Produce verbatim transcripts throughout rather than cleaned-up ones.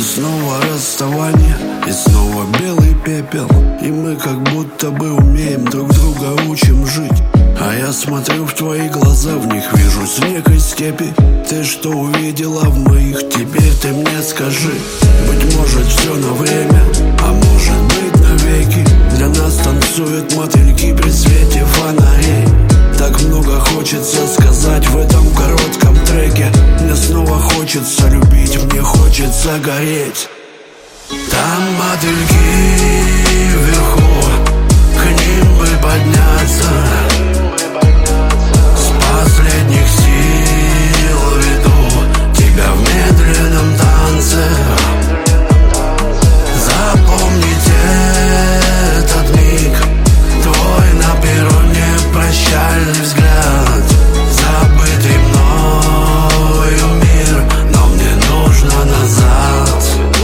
снова расставание, и снова белый пепел. И мы как будто бы умеем друг друга, учим жить. А я смотрю в твои глаза, в них вижу снег и степи. Ты что увидела в моих, теперь ты мне скажи. Быть может все на время, а может быть навеки. Для нас танцуют мотыльки при свете фонарей. Так много хочется сказать в этом коротком треке. Мне снова хочется любить, мне хочется гореть. Там мотыльки вверху, к ним бы подняться. С последних сил веду тебя в медленном танце. Запомните этот миг, твой на перроне прощальный взгляд. Забытый мною мир, но мне нужно назад.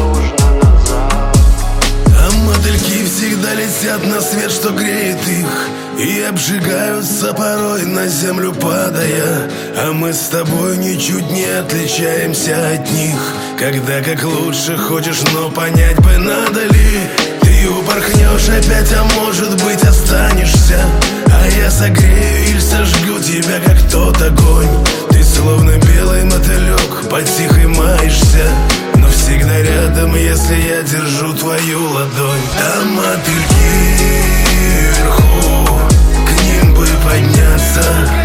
А мотыльки всегда летят на свет, что греет их, и обжигаются порой, на землю падая. А мы с тобой ничуть не отличаемся от них. Когда как лучше хочешь, но понять бы надо ли. Ты упорхнешь опять, а может быть останешься. А я согрею или сожгу тебя, как тот огонь. Ты словно белый мотылек, потихо маешься, но всегда рядом, если я держу твою ладонь. Там мотыльки вверху, к ним бы подняться.